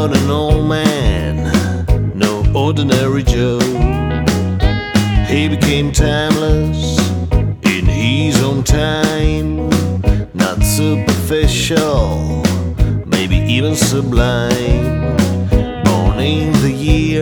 about an old man, no ordinary Joe. He became timeless in his own time, not superficial, maybe even sublime. Born in the year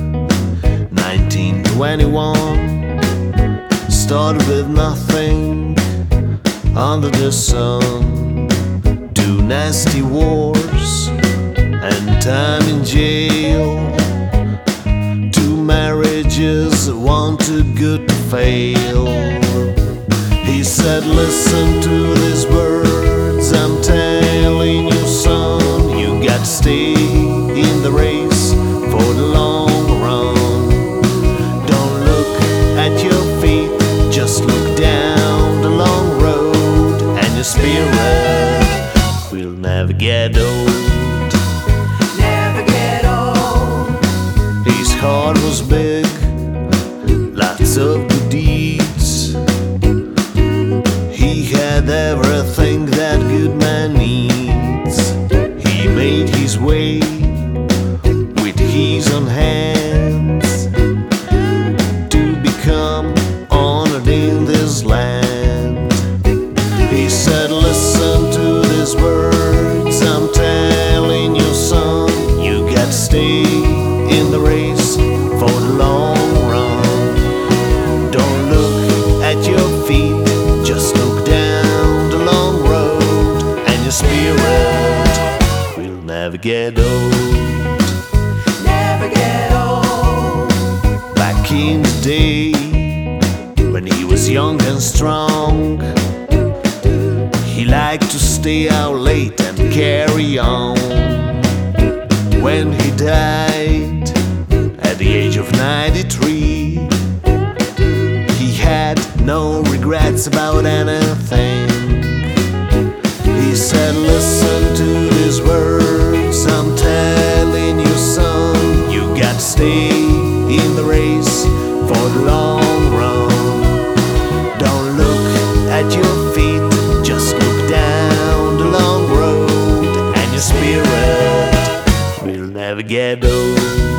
1921, started with nothing under the sun. Two nasty wars and time in jail, two marriages, one too good to fail. He said, listen to these words I'm telling you, son. You got to stay in the race for the long run. Don't look at your feet, just look down the long road, and your spirit will never get old. His heart was big, lots of good deeds. He had everything that good man needs. He made his way with his own hands to become honored in this land. He said, listen to these words I'm telling you, son. You got to stay in the race for the long run. Don't look at your feet, just look down the long road, and your spirit will never get old. Never get old. Back in the day, when he was young and strong, he liked to stay out late and carry on. When he died at the age of 93, he had no regrets about anything. He said, listen to these words I'm telling you, son. You got to stay in the race for the long run. Don't look at your feet, just look down the long road, and your spirit will never get old.